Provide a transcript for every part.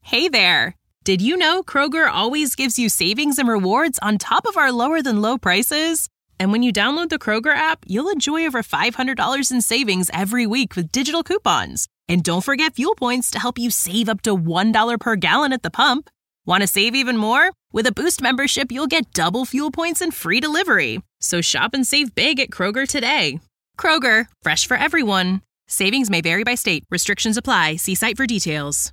Hey there! Did you know Kroger always gives you savings and rewards on top of our lower-than-low prices? And when you download the Kroger app, you'll enjoy over $500 in savings every week with digital coupons. And don't forget fuel points to help you save up to $1 per gallon at the pump. Want to save even more? With a Boost membership, you'll get double fuel points and free delivery. So shop and save big at Kroger today. Kroger, fresh for everyone. Savings may vary by state. Restrictions apply. See site for details.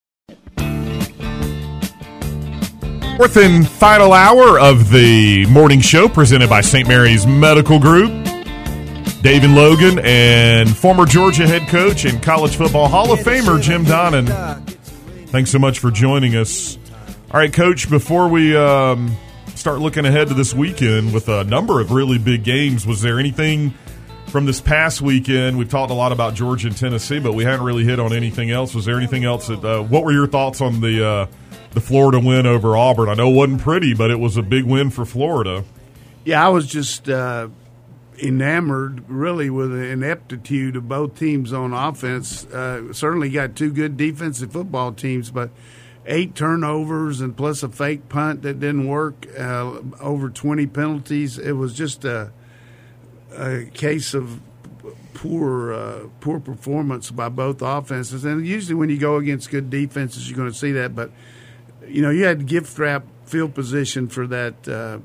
Fourth and final hour of the morning show presented by St. Mary's Medical Group. David Logan and former Georgia head coach and college football Hall of Famer Jim Donnan. Thanks so much for joining us. All right, Coach, before we start looking ahead to this weekend with a number of really big games, was there anything from this past weekend? We've talked a lot about Georgia and Tennessee, but we haven't really hit on anything else. Was there anything else what were your thoughts on the Florida win over Auburn? I know it wasn't pretty, but it was a big win for Florida. Yeah, I was just enamored, really, with the ineptitude of both teams on offense. Certainly got two good defensive football teams, but 8 turnovers and plus a fake punt that didn't work, over 20 penalties. It was just a case of poor performance by both offenses. And usually when you go against good defenses, you're going to see that. But, you had gift wrap field position for that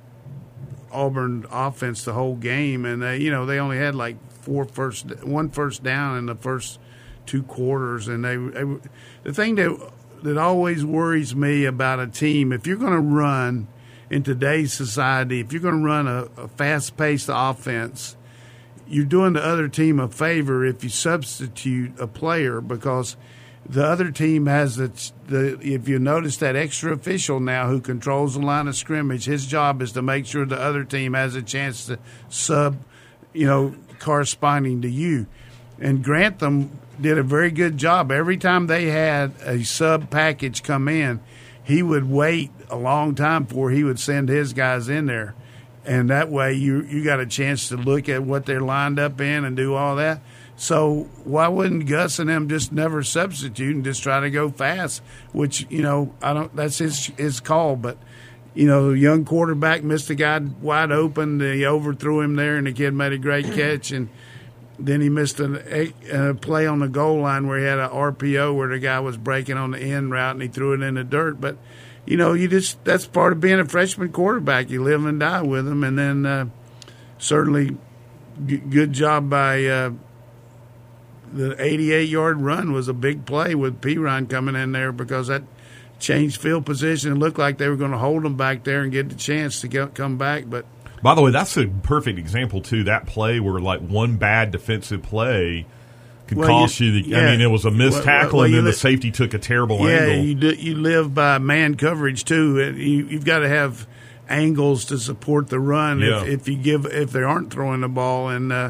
Auburn offense the whole game. And, they only had like one first down in the first 2 quarters. And the thing that always worries me about a team, if you're going to run in today's society, if you're going to run a fast-paced offense, you're doing the other team a favor if you substitute a player, because the other team has if you notice that extra official now who controls the line of scrimmage, his job is to make sure the other team has a chance to sub, corresponding to you. And Grantham did a very good job. Every time they had a sub package come in, he would wait a long time before he would send his guys in there. And that way you got a chance to look at what they're lined up in and do all that. So why wouldn't Gus and them just never substitute and just try to go fast? Which, that's his call. But, the young quarterback missed a guy wide open. He overthrew him there, and the kid made a great catch. And then he missed a play on the goal line where he had an RPO where the guy was breaking on the end route and he threw it in the dirt. But, that's part of being a freshman quarterback. You live and die with them. And then certainly good job by the 88-yard run was a big play with Perine coming in there, because that changed field position. It looked like they were going to hold them back there and get the chance to come back, but by the way, that's a perfect example, too, that play where, one bad defensive play could cost you. It was a missed tackle, and then the safety took a terrible angle. Yeah, you live by man coverage, too. You've got to have angles to support the run if they aren't throwing the ball. And,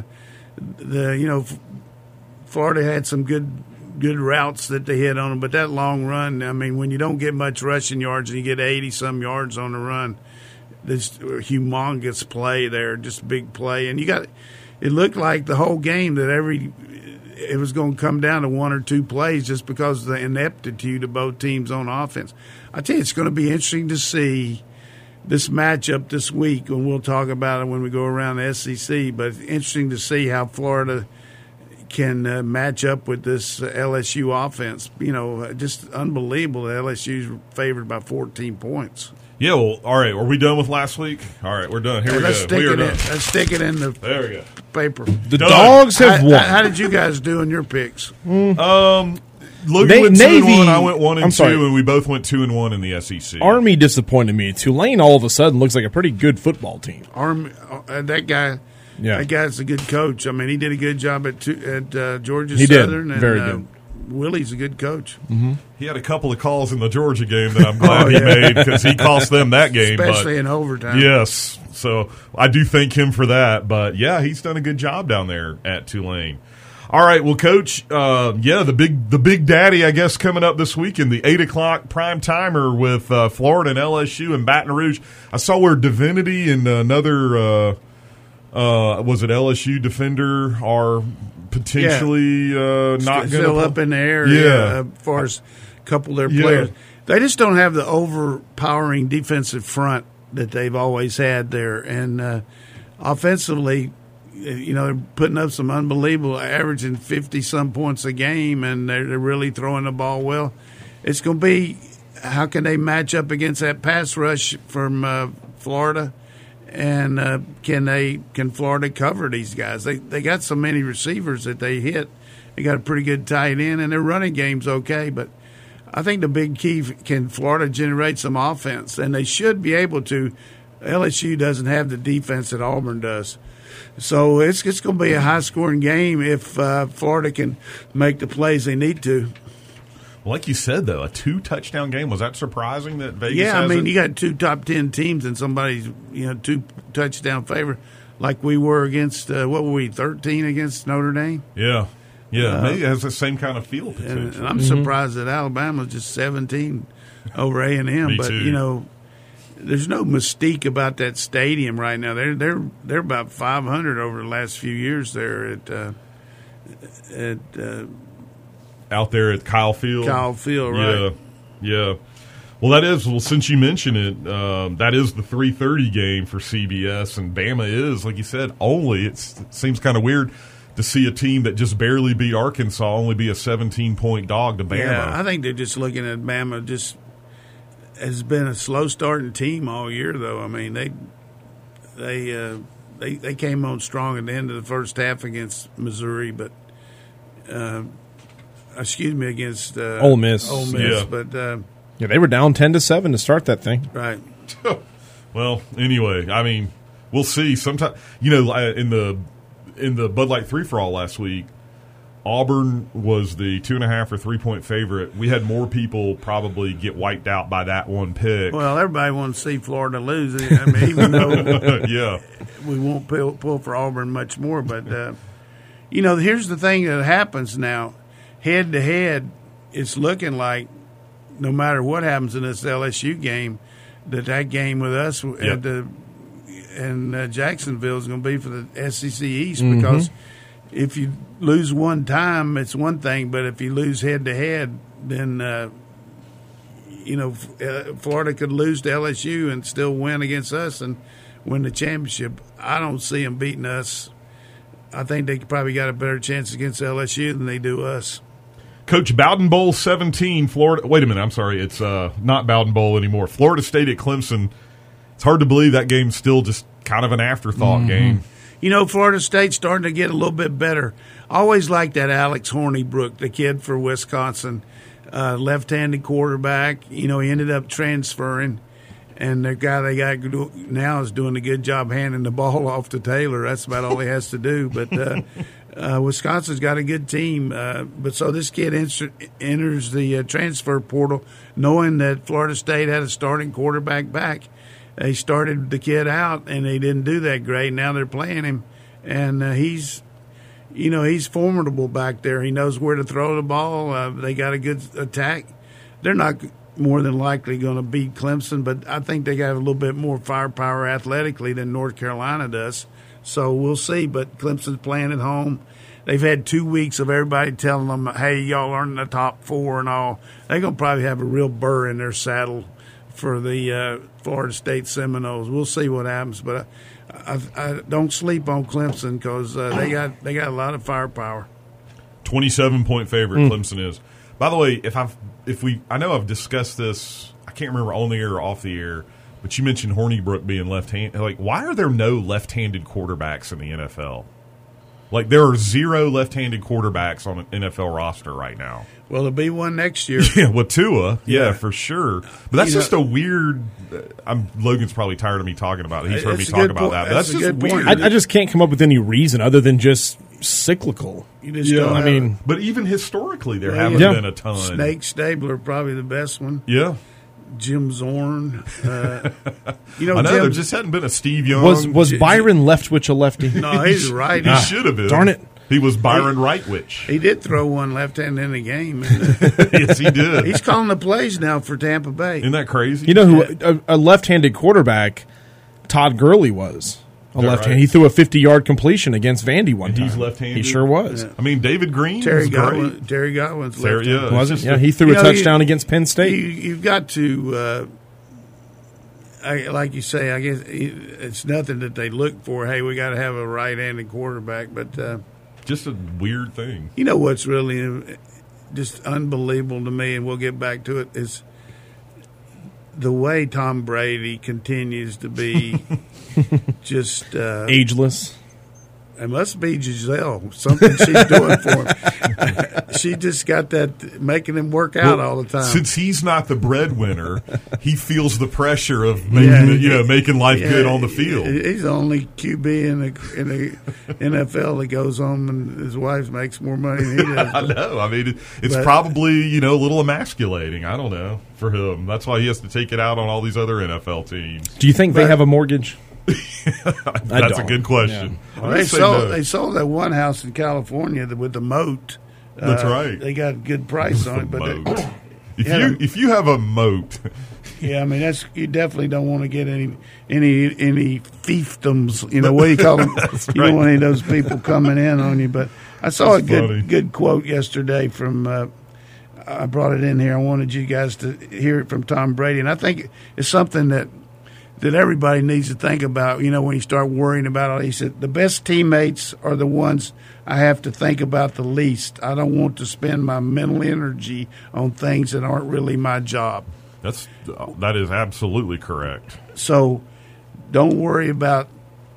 Florida had some good routes that they hit on them, but that long run, when you don't get much rushing yards and you get 80-some yards on the run, this humongous play there, just a big play. And it looked like the whole game that it was going to come down to 1 or 2 plays just because of the ineptitude of both teams on offense. I tell you, it's going to be interesting to see this matchup this week, and we'll talk about it when we go around the SEC, but it's interesting to see how Florida can match up with this LSU offense. Just unbelievable that LSU's favored by 14 points. Yeah, well, all right. Are we done with last week? All right, we're done. Here we go. Let's stick it in the paper. The Dogs have won. How did you guys do in your picks? Logan went 2-1, I went 1-2, and we both went 2-1 in the SEC. Army disappointed me. Tulane all of a sudden looks like a pretty good football team. Army, that guy. Yeah. That guy's a good coach. He did a good job at Georgia Southern. Did. Very good. Willie's a good coach. Mm-hmm. He had a couple of calls in the Georgia game that I'm glad he made, because he cost them that game. Especially in overtime. Yes. So I do thank him for that. But, yeah, he's done a good job down there at Tulane. All right, well, Coach, the big daddy, I guess, coming up this weekend, the 8 o'clock prime timer with Florida and LSU and Baton Rouge. I saw where Divinity and another was it LSU defender are potentially not going to still up in the air. As far as couple of their players. They just don't have the overpowering defensive front that they've always had there. And offensively, they're putting up some unbelievable, averaging 50-some points a game, and they're really throwing the ball well. It's going to be, how can they match up against that pass rush from Florida? And can Florida cover these guys? They got so many receivers that they hit. They got a pretty good tight end, and their running game's okay. But I think the big key, can Florida generate some offense? And they should be able to. LSU doesn't have the defense that Auburn does. So it's going to be a high-scoring game if Florida can make the plays they need to. Like you said, though, a 2-touchdown game. Was that surprising that Vegas Yeah, has it? you got 2 top 10 teams and somebody's 2-touchdown favor, like we were against, 13 against Notre Dame? Yeah. Maybe it has the same kind of feel potentially. And I'm surprised that Alabama's just 17 over A&M. But, too. There's no mystique about that stadium right now. They're about 500 over the last few years there at out there at Kyle Field. Kyle Field, right? Yeah. Well, since you mention it, that is the 3:30 game for CBS, and Bama is, like you said, only. It seems kind of weird to see a team that just barely beat Arkansas only be a 17-point dog to Bama. Yeah, I think they're just looking at Bama just has been a slow starting team all year, though. I mean, they came on strong at the end of the first half against Missouri, but against Ole Miss. Yeah. But they were down 10-7 to start that thing. Right. Well, anyway, I mean, we'll see. Sometime, in the Bud Light 3-for-all last week, Auburn was the 2.5 or 3-point favorite. We had more people probably get wiped out by that one pick. Well, everybody wants to see Florida lose. I mean, even though we won't pull for Auburn much more. But, here's the thing that happens now. Head-to-head, it's looking like no matter what happens in this LSU game, that game with us and Jacksonville is going to be for the SEC East because if you lose one time, it's one thing, but if you lose head-to-head, then, Florida could lose to LSU and still win against us and win the championship. I don't see them beating us. I think they probably got a better chance against LSU than they do us. Coach, Bowden Bowl 17, Florida. Wait a minute, I'm sorry. It's not Bowden Bowl anymore. Florida State at Clemson. It's hard to believe that game's still just kind of an afterthought game. Florida State's starting to get a little bit better. I always liked that Alex Hornibrook, the kid for Wisconsin, left-handed quarterback. He ended up transferring, and the guy they got now is doing a good job handing the ball off to Taylor. That's about all he has to do. But Wisconsin's got a good team. But so this kid enters the transfer portal knowing that Florida State had a starting quarterback back. They started the kid out, and they didn't do that great. Now they're playing him, and he's formidable back there. He knows where to throw the ball. They got a good attack. They're not more than likely going to beat Clemson, but I think they got a little bit more firepower athletically than North Carolina does. So we'll see. But Clemson's playing at home. They've had 2 weeks of everybody telling them, hey, y'all are in the top 4 and all. They're going to probably have a real burr in their saddle for the Florida State Seminoles. We'll see what happens, but I don't sleep on Clemson because they got a lot of firepower. 27-point favorite Clemson is. By the way, I know I've discussed this. I can't remember on the air or off the air, but you mentioned Hornibrook being left-handed. Like, why are there no left-handed quarterbacks in the NFL? Like, there are 0 left-handed quarterbacks on an NFL roster right now. Well, there'll be one next year. Yeah, with Tua. Yeah, for sure. But that's just a weird Logan's probably tired of me talking about it. He's heard me talk about that. But that's just weird. I just can't come up with any reason other than just cyclical. You just don't but even historically, there haven't been a ton. Snake Stabler, probably the best one. Yeah. Jim Zorn. I know there just hadn't been a Steve Young. Was Byron Leftwich a lefty? No, he's right. He should have been. Darn it. He was Byron Rightwich. He did throw one left-hand in the game. Yes, he did. He's calling the plays now for Tampa Bay. Isn't that crazy? You know who a left-handed quarterback Todd Gurley was? A left hand. He threw a 50-yard completion against Vandy one time. He's left-handed. He sure was. Yeah. I mean, David Green Terry was great. Terry Godwin's left-handed. Yeah, Was it? Yeah, he threw a touchdown against Penn State. You've got to, like you say, I guess it's nothing that they look for. Hey, we got to have a right-handed quarterback, but just a weird thing. You know what's really just unbelievable to me, and we'll get back to it, is the way Tom Brady continues to be just ageless. It must be Giselle, something she's doing for him. She just got that, making him work out all the time. Since he's not the breadwinner, he feels the pressure of making life good on the field. He's the only QB in the NFL that goes home and his wife makes more money than he does. I know. I mean, it's probably a little emasculating. I don't know, for him. That's why he has to take it out on all these other NFL teams. Do you think they have a mortgage? That's a good question. Yeah. Well, they sold that one house in California with the moat. That's right. They got a good price on it, but if you have a moat, yeah, I mean you definitely don't want to get any fiefdoms. What do you call them? You don't want any of those people coming in on you. But I saw a good quote yesterday from. I brought it in here. I wanted you guys to hear it from Tom Brady, and I think it's something that everybody needs to think about, when you start worrying about it. He said, the best teammates are the ones I have to think about the least. I don't want to spend my mental energy on things that aren't really my job. That is absolutely correct. So don't worry about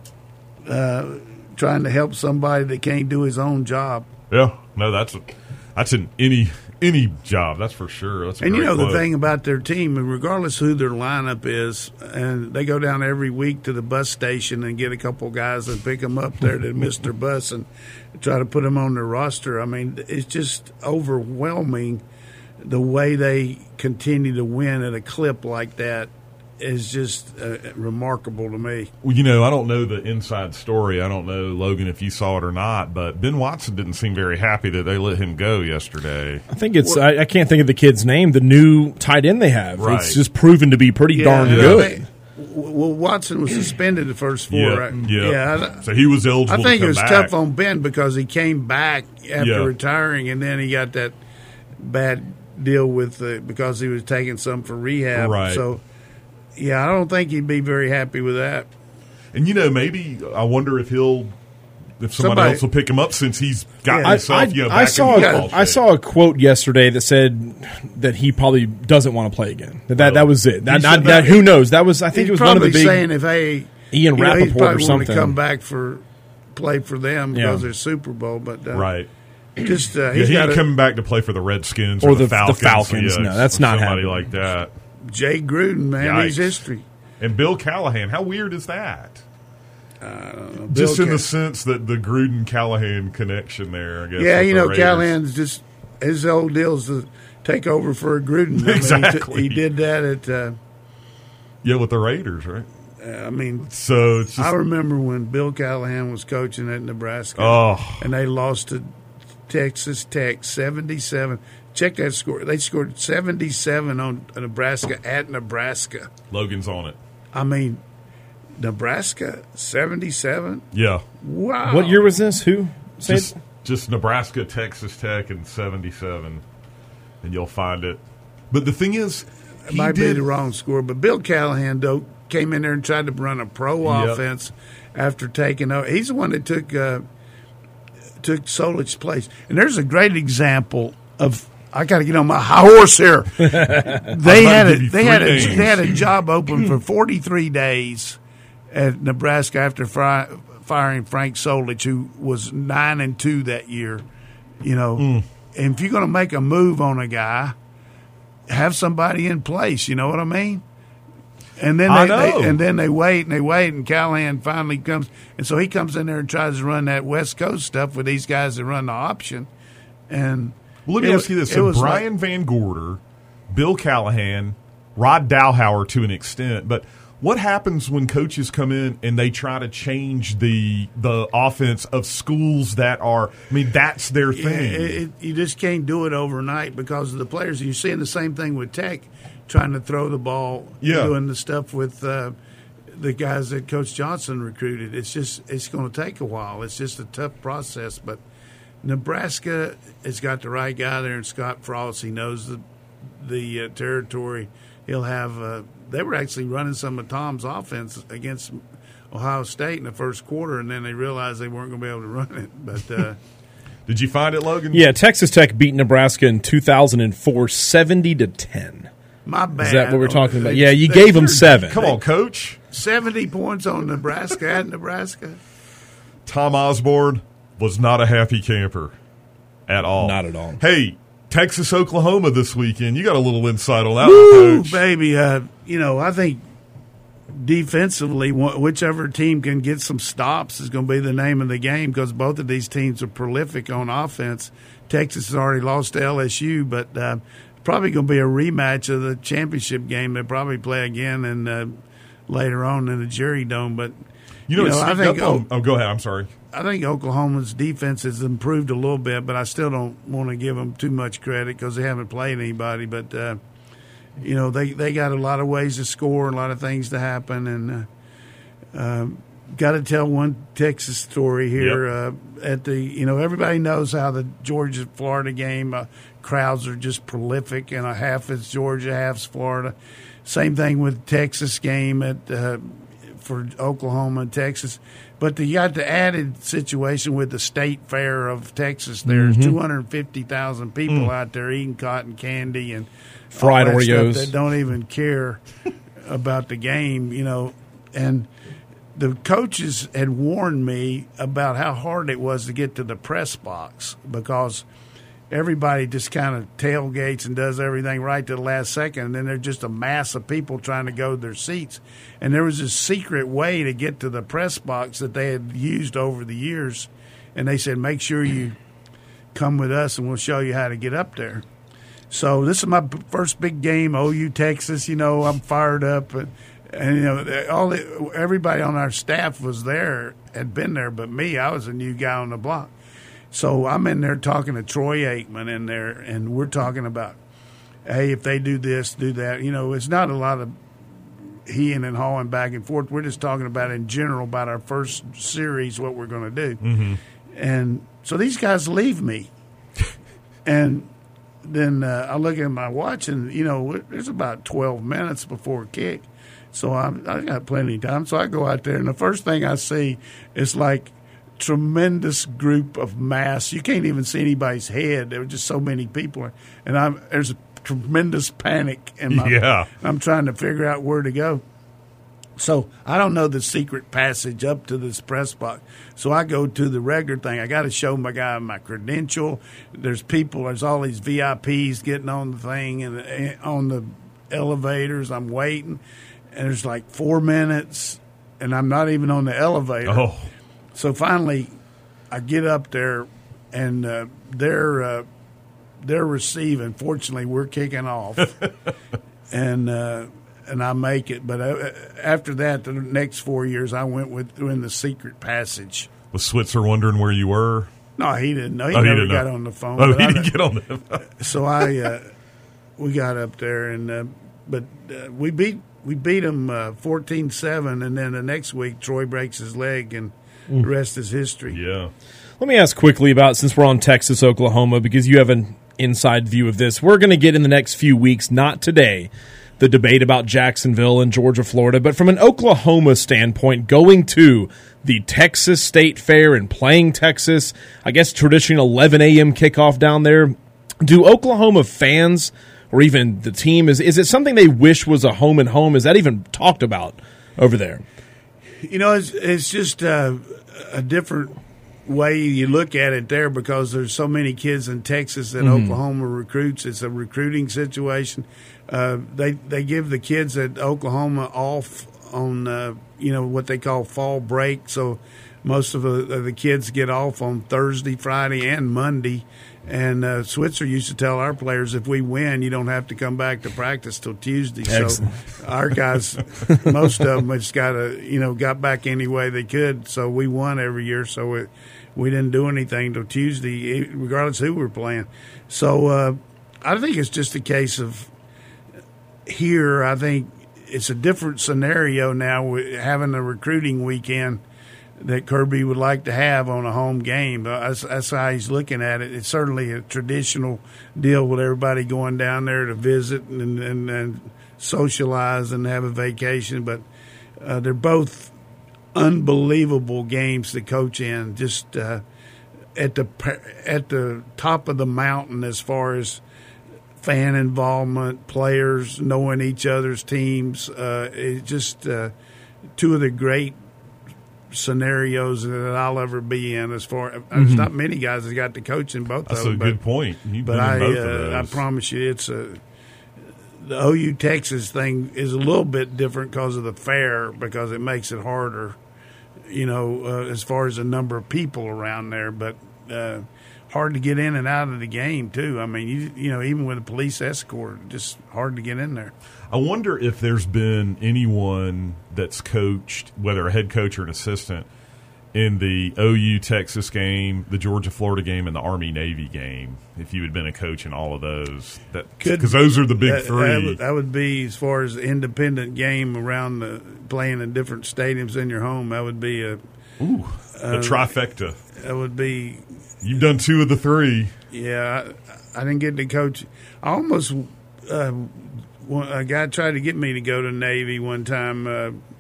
trying to help somebody that can't do his own job. Yeah, no, that's in any job, that's for sure. That's a great the thing about their team, regardless who their lineup is, and they go down every week to the bus station and get a couple guys and pick them up there that missed their bus and try to put them on their roster. I mean, it's just overwhelming the way they continue to win at a clip like that. Is just remarkable to me. Well, I don't know the inside story. I don't know, Logan, if you saw it or not, but Ben Watson didn't seem very happy that they let him go yesterday. I think it's I can't think of the kid's name, the new tight end they have. Right. It's just proven to be pretty darn good. Well, Watson was suspended the first four, right? Yeah. So he was eligible. I think it was back. tough on Ben because he came back after retiring, and then he got that bad deal with because he was taking some for rehab. Right. So, yeah, I don't think he'd be very happy with that. And, maybe I wonder if somebody else will pick him up since he's got himself back I saw a quote yesterday that said that he probably doesn't want to play again. That was it. Who knows? I think it was one of the big. Saying if Ian Rappaport he's probably or something to come back play for them because they're Super Bowl, but right. Just he ain't coming back to play for the Redskins or the Falcons. The Falcons. No, that's not somebody happening. like that. Jay Gruden, man, he's history. And Bill Callahan, how weird is that? Just in the sense that the Gruden-Callahan connection there, I guess. Yeah, Callahan's just his whole deal is to take over for Gruden. Exactly. He did that at with the Raiders, right? So it's just, I remember when Bill Callahan was coaching at Nebraska, and they lost to Texas Tech 77. Check that score. They scored 77 on Nebraska at Nebraska. Logan's on it. Nebraska 77. Yeah. Wow. What year was this? Who? Just Nebraska, Texas Tech, in 77, and you'll find it. But the thing is, it might be the wrong score. But Bill Callahan came in there and tried to run a pro offense after taking over. He's the one that took Solich's place. And there's a great example of. I got to get on my high horse here. They had a job open for 43 days at Nebraska after firing Frank Solich, who was 9-2 that year. And if you're going to make a move on a guy, have somebody in place. You know what I mean? And then they wait, and Callahan finally comes, and so he comes in there and tries to run that West Coast stuff with these guys that run the option, and. Well, let me ask you this. So Brian Van Gorder, Bill Callahan, Rod Dowhauer to an extent, but what happens when coaches come in and they try to change the offense of schools that are – that's their thing. You just can't do it overnight because of the players. You're seeing the same thing with Tech, trying to throw the ball, doing the stuff with the guys that Coach Johnson recruited. It's going to take a while. It's just a tough process. But Nebraska has got the right guy there, and Scott Frost. He knows the territory. He'll have. They were actually running some of Tom's offense against Ohio State in the first quarter, and then they realized they weren't going to be able to run it. But did you find it, Logan? Yeah, Texas Tech beat Nebraska in 2004, 70-10. My bad. Is that what we're talking about? Yeah, you gave them 7. Come on, Coach. 70 points on Nebraska at Nebraska. Tom Osborne was not a happy camper at all. Not at all. Hey, Texas, Oklahoma this weekend. You got a little insight on that Woo, one, Coach. Baby. I think defensively, whichever team can get some stops is going to be the name of the game because both of these teams are prolific on offense. Texas has already lost to LSU, but probably going to be a rematch of the championship game. They'll probably play again and later on in the Jerry Dome. But I think. Go ahead. I'm sorry. I think Oklahoma's defense has improved a little bit, but I still don't want to give them too much credit because they haven't played anybody. But they got a lot of ways to score, a lot of things to happen, and got to tell one Texas story here. Yep. Everybody knows how the Georgia-Florida game crowds are just prolific, and half is Georgia, half's Florida. Same thing with Texas game for Oklahoma and Texas. But you got the added situation with the state fair of Texas. There's 250,000 people out there eating cotton candy and fried Oreos that don't even care about the game, And the coaches had warned me about how hard it was to get to the press box because everybody just kind of tailgates and does everything right to the last second, and then there's just a mass of people trying to go to their seats. And there was this secret way to get to the press box that they had used over the years, and they said, make sure you come with us and we'll show you how to get up there. So this is my first big game, OU Texas. I'm fired up, and everybody on our staff was there, had been there, but me, I was a new guy on the block. So I'm in there talking to Troy Aikman in there, and we're talking about, hey, if they do this, do that. It's not a lot of heeing and hawing back and forth. We're just talking about in general about our first series, what we're going to do. Mm-hmm. And so these guys leave me, and then I look at my watch, and there's about 12 minutes before kick, so I got plenty of time. So I go out there, and the first thing I see is like tremendous group of mass. You can't even see anybody's head. There were just so many people, and there's a tremendous panic, and I'm trying to figure out where to go. So I don't know the secret passage up to this press box. So I go to the regular thing. I got to show my guy my credential. There's all these VIPs getting on the thing and on the elevators. I'm waiting, and there's like 4 minutes, and I'm not even on the elevator. Oh. So finally, I get up there, and they're receiving. Fortunately, we're kicking off, and I make it. But after that, the next 4 years, I went through the secret passage. Was Switzer wondering where you were? No, he didn't know. He never got on the phone. Oh, he didn't get on the phone. So we got up there, and we beat them 14-7, and then the next week, Troy breaks his leg, and the rest is history. Yeah. Let me ask quickly about, since we're on Texas, Oklahoma, because you have an inside view of this. We're going to get in the next few weeks, not today, the debate about Jacksonville and Georgia, Florida, but from an Oklahoma standpoint, going to the Texas State Fair and playing Texas, I guess traditional 11 a.m. kickoff down there, do Oklahoma fans or even the team, is it something they wish was a home and home? Is that even talked about over there? It's just a different way you look at it there because there's so many kids in Texas that Oklahoma recruits. It's a recruiting situation. They give the kids at Oklahoma off on what they call fall break. So most of the kids get off on Thursday, Friday, and Monday. And Switzer used to tell our players, if we win, you don't have to come back to practice till Tuesday. Excellent. So our guys, most of them just got back any way they could. So we won every year. So we didn't do anything till Tuesday, regardless who we're playing. So I think it's just a case of here. I think it's a different scenario now with having a recruiting weekend that Kirby would like to have on a home game. That's how he's looking at it. It's certainly a traditional deal with everybody going down there to visit and socialize and have a vacation. But they're both unbelievable games to coach in, just at the top of the mountain as far as fan involvement, players knowing each other's teams. It's just two of the great scenarios that I'll ever be in. As far there's not many guys that got to coach in both That's of them. That's a good point. You've but been in both of those. I promise you, the OU Texas thing is a little bit different because of the fair, because it makes it harder, as far as the number of people around there. But hard to get in and out of the game too. I mean, even with a police escort, just hard to get in there. I wonder if there's been anyone that's coached, whether a head coach or an assistant, in the OU Texas game, the Georgia Florida game, and the Army Navy game. If you had been a coach in all of those, because those are the big three. That would be, as far as the independent game around playing in different stadiums in your home. That would be a trifecta. That would be. You've done two of the three. Yeah, I didn't get to coach. I almost. A guy tried to get me to go to Navy one time,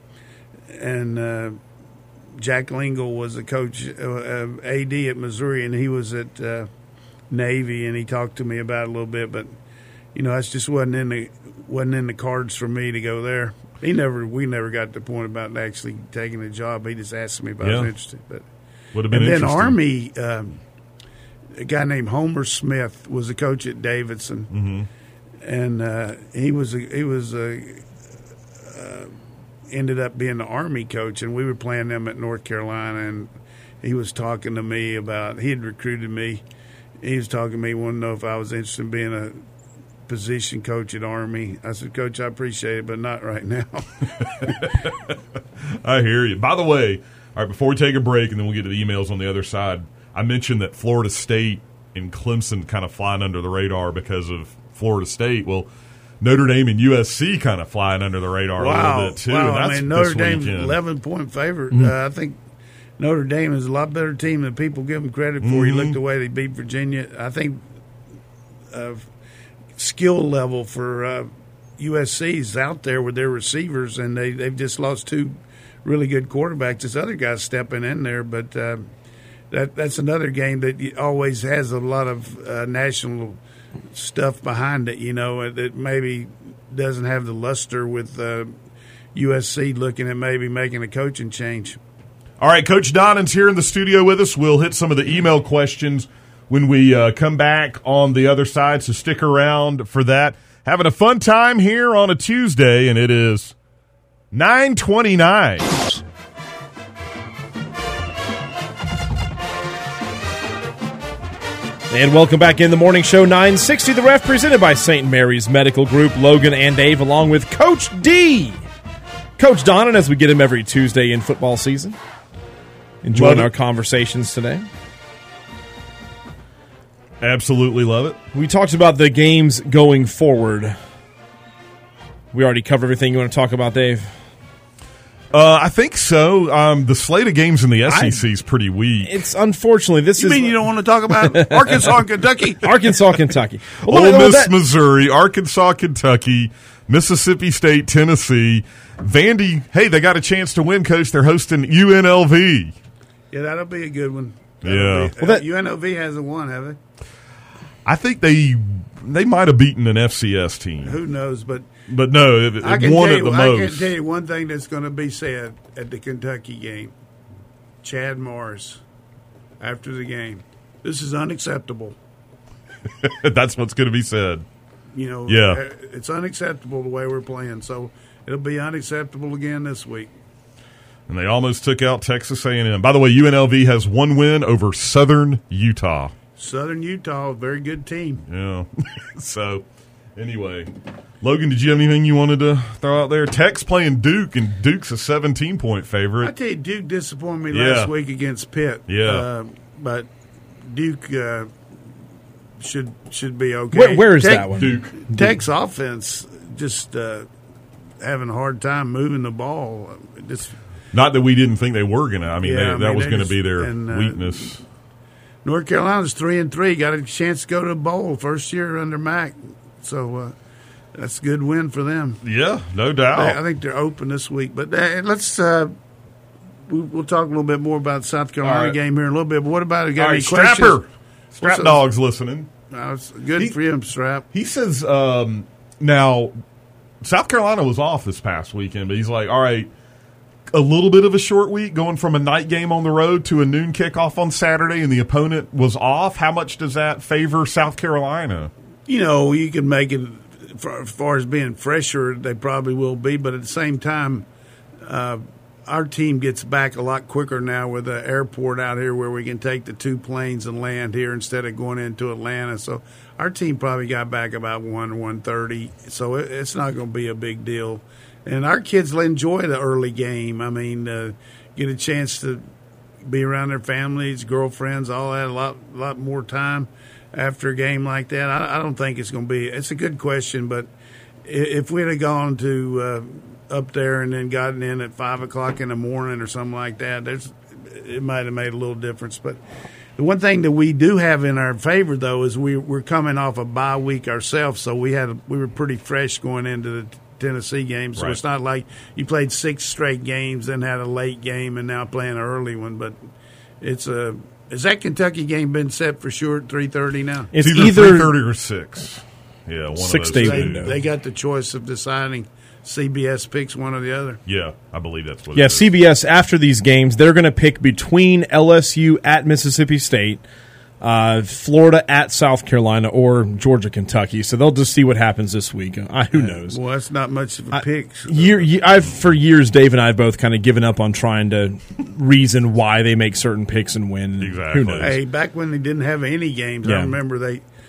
and Jack Lingle was the coach, AD at Missouri, and he was at Navy, and he talked to me about it a little bit. But that's just wasn't in the cards for me to go there. We never got to the point about actually taking the job. He just asked me if I was interested. But would have been and then interesting. Army, a guy named Homer Smith was a coach at Davidson. Mm-hmm. And he ended up being the Army coach, and we were playing them at North Carolina. And he was talking to me about, he had recruited me. He was talking to me, wanted to know if I was interested in being a position coach at Army. I said, Coach, I appreciate it, but not right now. I hear you. By the way, all right, before we take a break, and then we'll get to the emails on the other side, I mentioned that Florida State and Clemson kind of flying under the radar because of Florida State. Well, Notre Dame and USC kind of flying under the radar a little bit too. Wow. And that's Notre this Dame's weekend. 11-point favorite. I think Notre Dame is a lot better team than people give them credit for. You look the way they beat Virginia. I think skill level for USC is out there with their receivers, and they've just lost two really good quarterbacks. This other guy's stepping in there, but that's another game that always has a lot of national stuff behind it, that maybe doesn't have the luster with USC looking at maybe making a coaching change. All right, Coach Donovan's here in the studio with us. We'll hit some of the email questions when we come back on the other side, so stick around for that. Having a fun time here on a Tuesday, and it is 9:29. And welcome back in the morning show, 960 The Ref, presented by St. Mary's Medical Group. Logan and Dave, along with Coach D. Coach Donovan, as we get him every Tuesday in football season. Enjoying our conversations today. Absolutely love it. We talked about the games going forward. We already covered everything you want to talk about, Dave? I think so. The slate of games in the SEC is pretty weak. It's unfortunately this You is. mean you don't want to talk about Arkansas and Kentucky? Arkansas, Kentucky, Ole Miss, Missouri, Arkansas, Kentucky, Mississippi State, Tennessee, Vandy. Hey, they got a chance to win, Coach. They're hosting UNLV. Yeah, that'll be a good one. Yeah. UNLV hasn't won, have they? I think they might have beaten an FCS team. Who knows? But no, it won at the most. I can tell you one thing that's going to be said at the Kentucky game. Chad Morris, after the game, this is unacceptable. That's what's going to be said. Yeah. It's unacceptable the way we're playing, so it'll be unacceptable again this week. And they almost took out Texas A&M. By the way, UNLV has one win over Southern Utah. Southern Utah, a very good team. Yeah. So, anyway, Logan, did you have anything you wanted to throw out there? Tech's playing Duke, and Duke's a 17-point favorite. I tell you, Duke disappointed me last week against Pitt. Yeah. But Duke should be okay. Where is that one? Duke. Tech's offense just having a hard time moving the ball. Not that we didn't think they were going to. That was going to be their weakness. North Carolina's 3-3. Got a chance to go to a bowl first year under Mac. So that's a good win for them. Yeah, no doubt. I think they're open this week. But let's we'll talk a little bit more about the South Carolina game here in a little bit. But what about got any questions? Strap Dog's listening. It's good for him, Strap. He says now South Carolina was off this past weekend, but he's like, all right, a little bit of a short week going from a night game on the road to a noon kickoff on Saturday, and the opponent was off. How much does that favor South Carolina? You can make it as far as being fresher, they probably will be, but at the same time, our team gets back a lot quicker now with the airport out here where we can take the 2 planes and land here instead of going into Atlanta. So our team probably got back about 1:30, so it's not going to be a big deal. And our kids will enjoy the early game. Get a chance to be around their families, girlfriends, all that, a lot more time after a game like that. I don't think it's going to be – it's a good question, but if we'd have gone to up there and then gotten in at 5 o'clock in the morning or something like that, it might have made a little difference. But the one thing that we do have in our favor, though, is we're coming off a bye week ourselves, so we were pretty fresh going into the Tennessee game. So It's not like you played 6 straight games, then had a late game, and now playing an early one. But has that Kentucky game been set for sure at 3:30 now? It's either 3:30 or 6. Yeah, one 6 of those. They got the choice of deciding. CBS picks one or the other. Yeah, I believe that's what. Yeah, it is. CBS after these games, they're going to pick between LSU at Mississippi State, Florida at South Carolina, or Georgia, Kentucky. So they'll just see what happens this week. Who knows? Well, that's not much of a pick. For years, Dave and I have both kind of given up on trying to reason why they make certain picks and win. Exactly. Who knows? Hey, back when they didn't have any games, I remember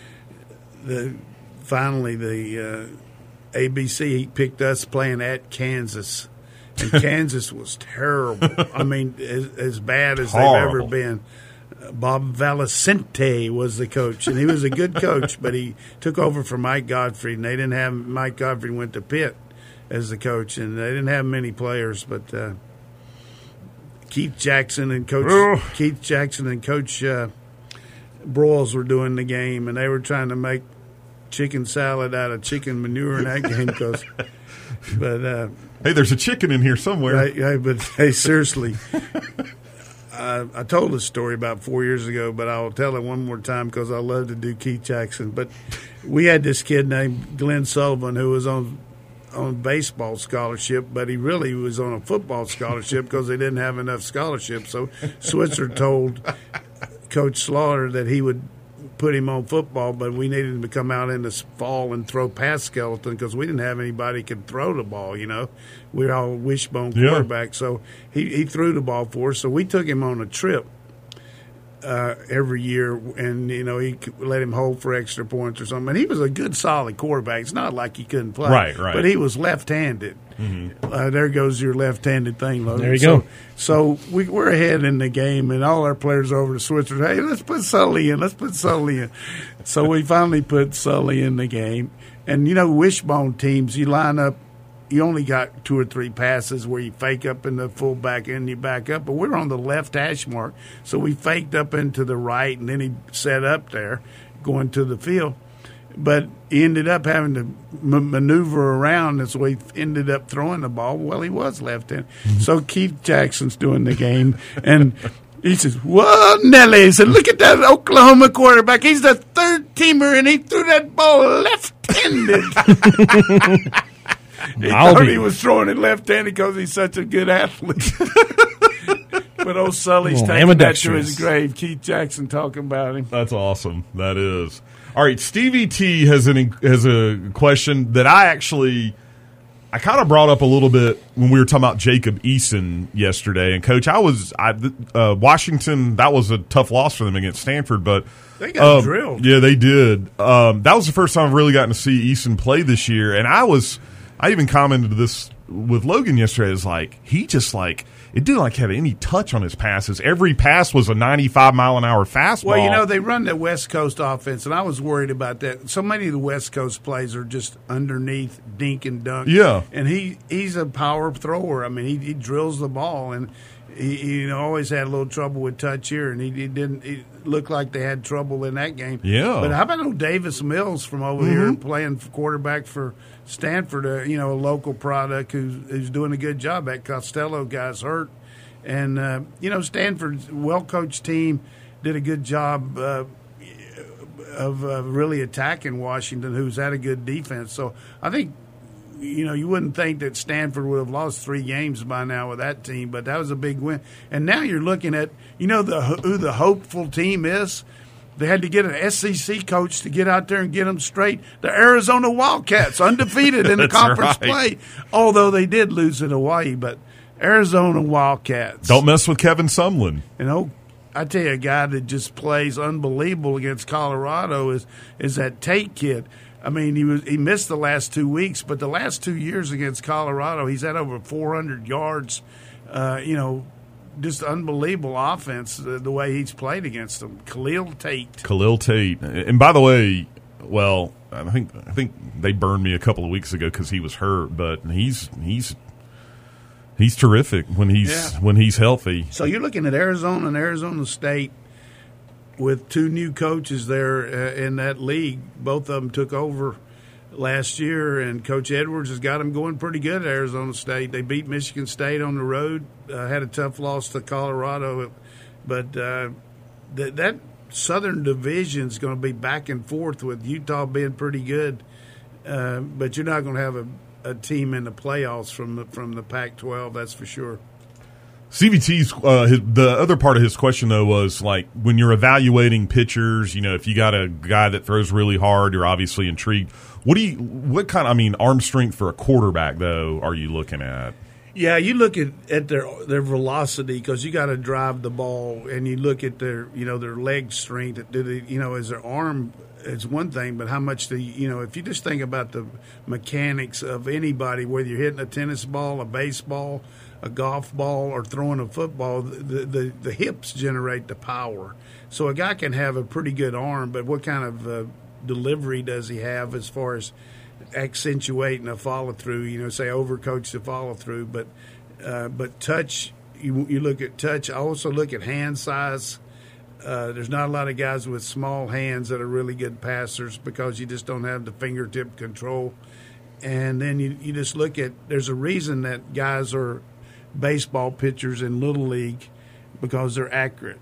finally the ABC picked us playing at Kansas. And Kansas was terrible. As bad as they've ever been. Bob Valicente was the coach, and he was a good coach, but he took over for Mike Godfrey, and they didn't have Mike Godfrey went to Pitt as the coach, and they didn't have many players, but Keith Jackson and Coach Broyles were doing the game, and they were trying to make chicken salad out of chicken manure in that game. Hey, there's a chicken in here somewhere. Right, but hey, seriously. I told this story about 4 years ago, but I'll tell it one more time because I love to do Keith Jackson. But we had this kid named Glenn Sullivan who was on baseball scholarship, but he really was on a football scholarship because they didn't have enough scholarships. So Switzer told Coach Slaughter that he would put him on football, but we needed him to come out in the fall and throw pass skeleton because we didn't have anybody who could throw the ball, We were all wishbone quarterbacks. So he threw the ball for us. So we took him on a trip every year, and, he let him hold for extra points or something. And he was a good, solid quarterback. It's not like he couldn't play. Right. But he was left-handed. Mm-hmm. There goes your left-handed thing, Logan. There you go. So we're ahead in the game, and all our players are over to Switzerland. Hey, let's put Sully in. So we finally put Sully in the game. And, wishbone teams, you line up, you only got 2 or 3 passes where you fake up in the fullback and you back up. But we're on the left hash mark, so we faked up into the right, and then he set up there going to the field. But he ended up having to maneuver around, and so he ended up throwing the ball. Well, he was left-handed. So Keith Jackson's doing the game, and he says, "Whoa, Nelly!" He said, "Look at that Oklahoma quarterback. He's the third-teamer, and he threw that ball left-handed." He thought he was throwing it left-handed because he's such a good athlete. But old Sully's taking that to his grave. Keith Jackson talking about him. That's awesome. That is. All right, Stevie T has a question that I kind of brought up a little bit when we were talking about Jacob Eason yesterday. And, Coach, Washington, that was a tough loss for them against Stanford. But they got drilled. Yeah, they did. That was the first time I've really gotten to see Eason play this year. And I even commented this with Logan yesterday. It's like it didn't like have any touch on his passes. Every pass was a 95-mile-an-hour fastball. Well, you know, they run the West Coast offense, and I was worried about that. So many of the West Coast plays are just underneath, dink and dunk. Yeah. And he's a power thrower. I mean, he drills the ball, and he always had a little trouble with touch here, and he looked like they had trouble in that game. Yeah. But how about old Davis Mills from over here playing quarterback for Stanford, a local product who's doing a good job. That Costello guy's hurt. And, Stanford's well-coached team did a good job of really attacking Washington, who's had a good defense. So I think, you wouldn't think that Stanford would have lost 3 games by now with that team, but that was a big win. And now you're looking at, who the hopeful team is? They had to get an SEC coach to get out there and get them straight. The Arizona Wildcats, undefeated in the conference play, although they did lose in Hawaii, but Arizona Wildcats. Don't mess with Kevin Sumlin. I tell you, a guy that just plays unbelievable against Colorado is that Tate kid. I mean, he missed the last 2 weeks, but the last 2 years against Colorado, he's had over 400 yards. Just unbelievable offense the way he's played against them. Khalil Tate. And by the way, well, I think they burned me a couple of weeks ago because he was hurt, but he's terrific when he's healthy. So you're looking at Arizona and Arizona State with 2 new coaches there in that league. Both of them took over last year, and Coach Edwards has got them going pretty good at Arizona State. They beat Michigan State on the road, had a tough loss to Colorado, but that Southern Division is going to be back and forth with Utah being pretty good, but you're not going to have a team in the playoffs from the Pac-12, that's for sure. CVT's the other part of his question though was like when you're evaluating pitchers, if you got a guy that throws really hard, you're obviously intrigued. What kind of arm strength for a quarterback though are you looking at? Yeah, you look at their velocity because you got to drive the ball, and you look at their leg strength. Is their arm is one thing, but how much if you just think about the mechanics of anybody, whether you're hitting a tennis ball, a baseball, a golf ball, or throwing a football, the hips generate the power. So a guy can have a pretty good arm, but what kind of delivery does he have as far as accentuating a follow through? Say overcoach the follow through, but touch. You look at touch. I also look at hand size. There's not a lot of guys with small hands that are really good passers because you just don't have the fingertip control. And then you just look at. There's a reason that guys are baseball pitchers in Little League because they're accurate.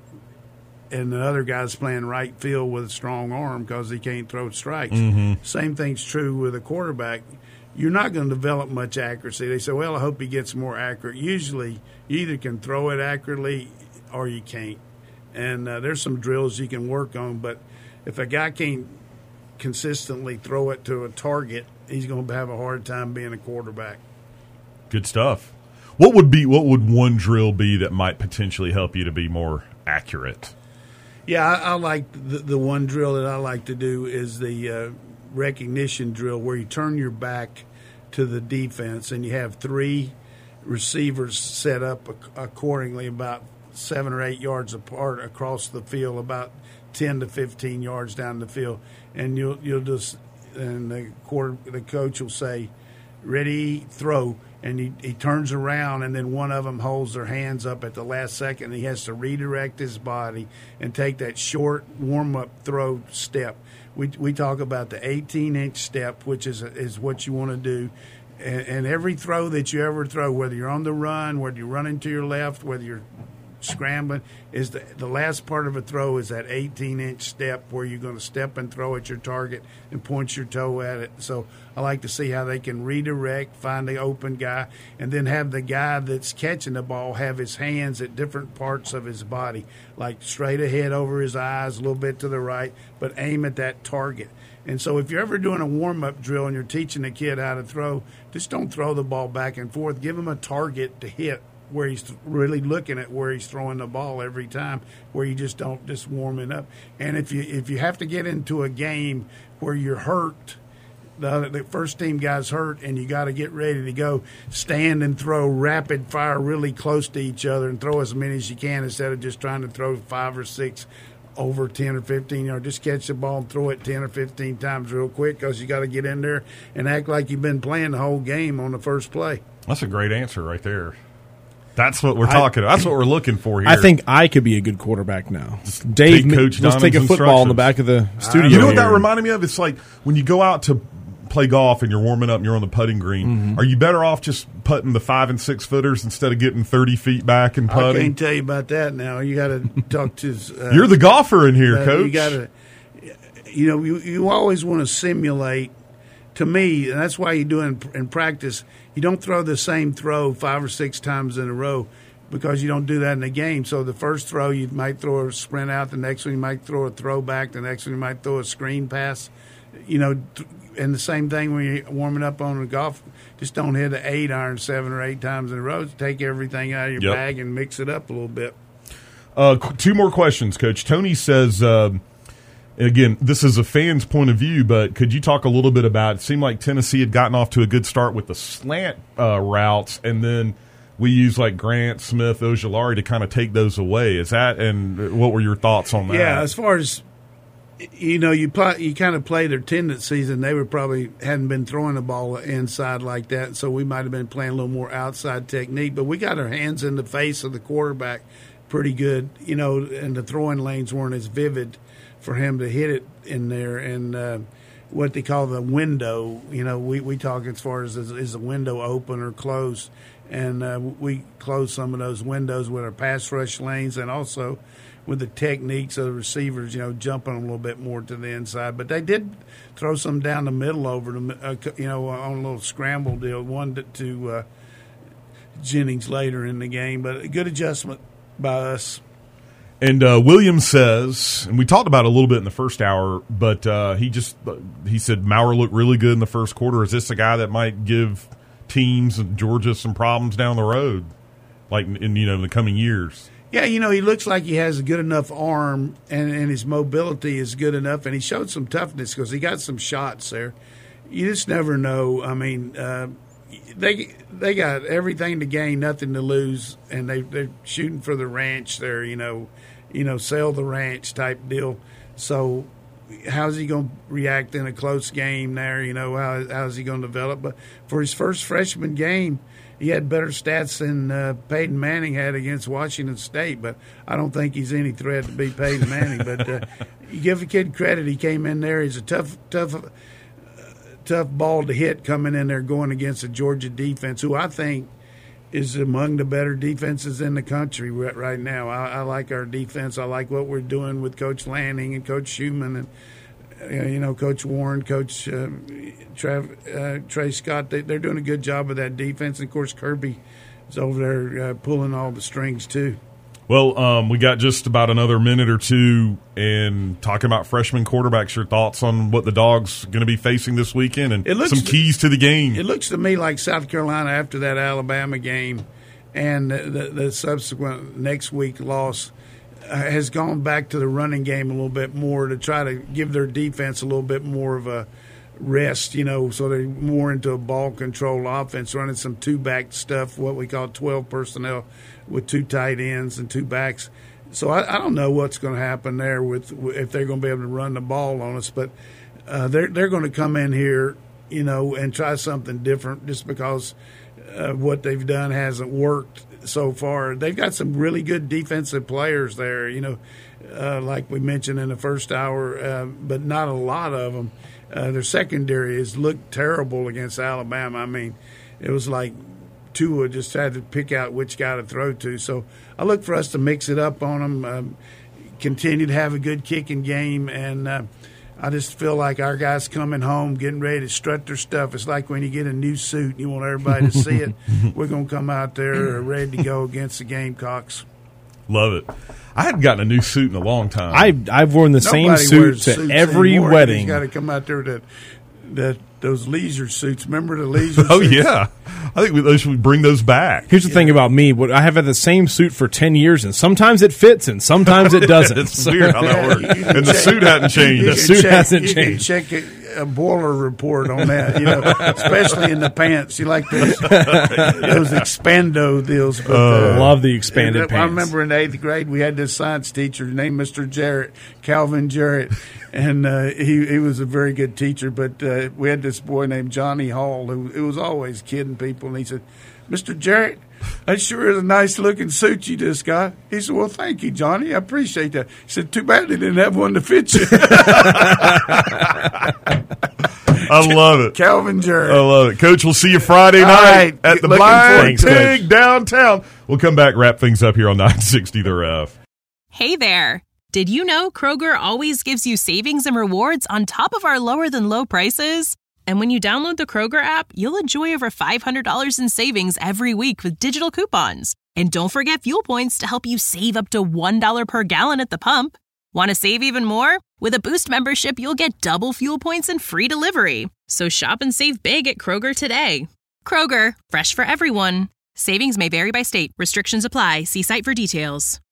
And the other guy's playing right field with a strong arm because he can't throw strikes. Mm-hmm. Same thing's true with a quarterback. You're not going to develop much accuracy. They say, well, I hope he gets more accurate. Usually you either can throw it accurately or you can't. And there's some drills you can work on. But if a guy can't consistently throw it to a target, he's going to have a hard time being a quarterback. Good stuff. What would one drill be that might potentially help you to be more accurate? Yeah, I like the one drill that I like to do is the recognition drill where you turn your back to the defense and you have 3 receivers set up accordingly about 7 or 8 yards apart across the field, about 10 to 15 yards down the field, and you'll just and the coach will say, "Ready, throw." And he turns around, and then one of them holds their hands up at the last second. And he has to redirect his body and take that short warm-up throw step. We talk about the 18-inch step, which is what you want to do. And every throw that you ever throw, whether you're on the run, whether you're running to your left, whether you're scrambling, is the last part of a throw is that 18-inch step where you're going to step and throw at your target and point your toe at it. So I like to see how they can redirect, find the open guy, and then have the guy that's catching the ball have his hands at different parts of his body, like straight ahead over his eyes, a little bit to the right, but aim at that target. And so if you're ever doing a warm-up drill and you're teaching a kid how to throw, just don't throw the ball back and forth. Give him a target to hit where he's really looking at where he's throwing the ball every time, where you just don't just warm it up. And if you have to get into a game where you're hurt, the first team guy's hurt and you got to get ready to go, stand and throw rapid fire really close to each other and throw as many as you can instead of just trying to throw 5 or 6 over 10 or 15 yards. Just catch the ball and throw it 10 or 15 times real quick because you got to get in there and act like you've been playing the whole game on the first play. That's a great answer right there. That's what we're talking about. That's what we're looking for here. I think I could be a good quarterback now. Dave, let's take a football in the back of the studio. You know what that reminded me of? It's like when you go out to play golf and you're warming up and you're on the putting green. Mm-hmm. Are you better off just putting the 5 and 6 footers instead of getting 30 feet back and putting? I can't tell you about that now. You got to talk to. You're the golfer in here, Coach. You got to. You always want to simulate. To me, and that's why you do it in practice. You don't throw the same throw 5 or 6 times in a row because you don't do that in the game. So the first throw, you might throw a sprint out. The next one, you might throw a throwback. The next one, you might throw a screen pass. And the same thing when you're warming up on the golf. Just don't hit an 8-iron 7 or 8 times in a row. Take everything out of your bag and mix it up a little bit. 2 more questions, Coach. Tony says, again, this is a fan's point of view, but could you talk a little bit about it? Seemed like Tennessee had gotten off to a good start with the slant routes, and then we use like Grant, Smith, Ojulari to kind of take those away. Is that, and what were your thoughts on that? Yeah, as far as, you kind of play their tendencies, and they were probably hadn't been throwing the ball inside like that, so we might have been playing a little more outside technique. But we got our hands in the face of the quarterback pretty good, and the throwing lanes weren't as vivid for him to hit it in there. And what they call the window, we talk as far as is the window open or closed. And we close some of those windows with our pass rush lanes and also with the techniques of the receivers, jumping a little bit more to the inside. But they did throw some down the middle over them, on a little scramble deal, one to Jennings later in the game. But a good adjustment by us. And Williams says, and we talked about it a little bit in the first hour, but he said Maurer looked really good in the first quarter. Is this a guy that might give teams in Georgia some problems down the road, like in the coming years? Yeah, he looks like he has a good enough arm, and his mobility is good enough, and he showed some toughness because he got some shots there. You just never know. I mean, they got everything to gain, nothing to lose, and they're shooting for the ranch there, sell the ranch type deal. So how's he going to react in a close game there? How's he going to develop? But for his first freshman game, he had better stats than Peyton Manning had against Washington State, but I don't think he's any threat to beat Peyton Manning. But you give the kid credit. He came in there. He's a tough ball to hit coming in there going against the Georgia defense, who I think is among the better defenses in the country right now. I like our defense. I like what we're doing with Coach Lanning and Coach Schumann and Coach Warren, Coach Trey Scott. They're doing a good job of that defense. And, of course, Kirby is over there pulling all the strings too. Well, we got just about another minute or two, and talking about freshman quarterbacks, your thoughts on what the Dogs going to be facing this weekend and some keys to the game. It looks to me like South Carolina after that Alabama game and the subsequent next week loss has gone back to the running game a little bit more to try to give their defense a little bit more of a rest, so they're more into a ball control offense, running some two-back stuff, what we call 12 personnel with 2 tight ends and 2 backs. So I don't know what's going to happen there if they're going to be able to run the ball on us, but they're going to come in here, and try something different just because what they've done hasn't worked so far. They've got some really good defensive players there, like we mentioned in the first hour, but not a lot of them. Their secondary has looked terrible against Alabama. I mean, it was like Tua just had to pick out which guy to throw to. So I look for us to mix it up on them, continue to have a good kicking game, and I just feel like our guys coming home, getting ready to strut their stuff. It's like when you get a new suit and you want everybody to see it. We're going to come out there ready to go against the Gamecocks. Love it. I hadn't gotten a new suit in a long time. I've worn the same suit to every wedding. You got to come out there to those leisure suits. Remember the leisure suits? Oh, yeah. I think we should bring those back. Here's the thing about me. I have had the same suit for 10 years, and sometimes it fits and sometimes it doesn't. It's weird how that works. And the suit hasn't changed. The suit hasn't changed. You can check a boiler report on that, especially in the pants. You like those Expando deals. But, love the expanded pants. I remember in the 8th grade we had this science teacher named Mr. Jarrett, Calvin Jarrett, and he was a very good teacher. But we had this boy named Johnny Hall who was always kidding people, and he said, "Mr. Jarrett, that sure is a nice-looking suit you just got." He said, "Well, thank you, Johnny. I appreciate that." He said, "Too bad they didn't have one to fit you." I love it. Calvin Jarrett. I love it. Coach, we'll see you Friday night at the Blind Pig downtown. We'll come back, wrap things up here on 960 The Ref. Hey there. Did you know Kroger always gives you savings and rewards on top of our lower-than-low prices? And when you download the Kroger app, you'll enjoy over $500 in savings every week with digital coupons. And don't forget fuel points to help you save up to $1 per gallon at the pump. Want to save even more? With a Boost membership, you'll get double fuel points and free delivery. So shop and save big at Kroger today. Kroger, fresh for everyone. Savings may vary by state. Restrictions apply. See site for details.